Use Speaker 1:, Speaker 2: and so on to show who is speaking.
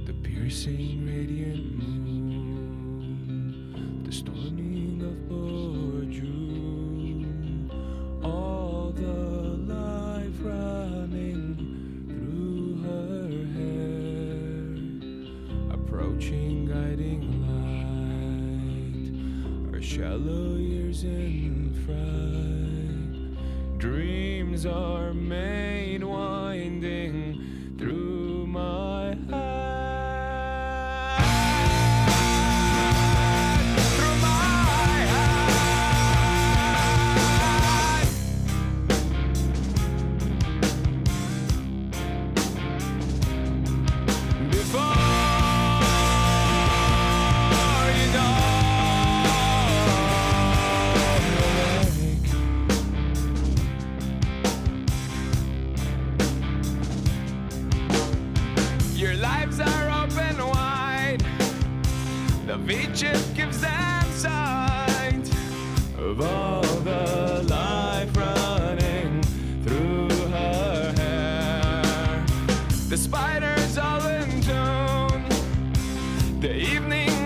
Speaker 1: The piercing radiant moon, the storming of June, all the life running through her hair, approaching guiding light, her shallow years in fright, dreams are made winding through my heart. Your lives are open wide. The V-chip gives them sight of all the life running through her hair. The spiders all in tune. The evening